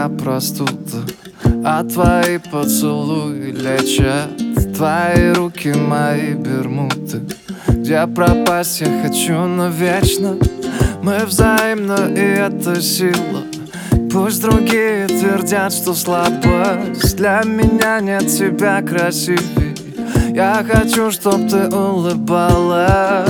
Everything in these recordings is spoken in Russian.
моя простуда, а твои поцелуи лечат. Твои руки мои бермуды, где пропасть я хочу навечно. Мы взаимно, и это сила. Пусть другие твердят, что слабость, для меня нет тебя красивей. Я хочу, чтоб ты улыбалась.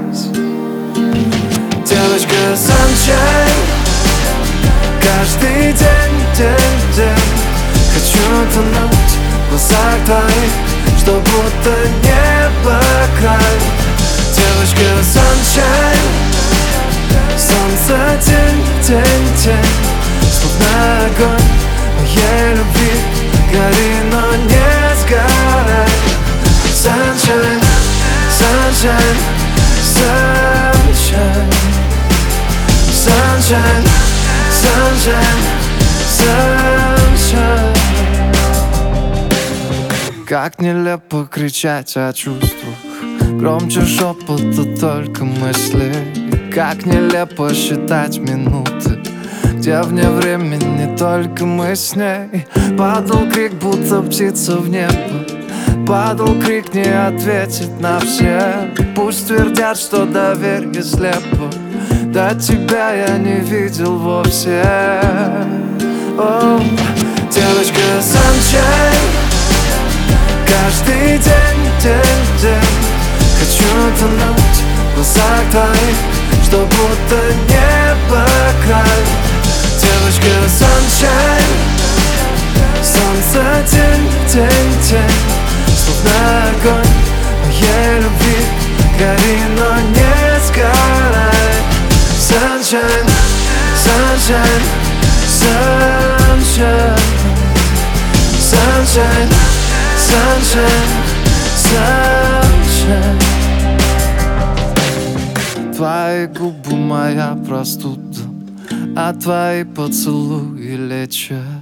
Девочка Sunshine, каждый день. Хочу тонуть в глазах твоих, что будто небо край. Девочка Sunshine, солнце, тень, словно огонь моей любви. Гори, но не сгорай. Sunshine, sunshine, sunshine, sunshine, sunshine, sunshine. Как нелепо кричать о чувствах, громче шепота только мысли. Как нелепо считать минуты, где вне времени только мы с ней. Падал крик, будто птица в небо. Падал крик, не ответит на все. Пусть твердят, что доверие слепо, до тебя я не видел вовсе. О, девочка Sunshine, каждый день. Хочу тонуть в глазах твоих, что будто небо край. Девочка Sunshine, солнце, тень, словно огонь моей любви. Гори, но не сгорай. Sunshine, sunshine, sunshine, sunshine, sunshine, sunshine. Твои губы моя простуда, а твои поцелуи лечат.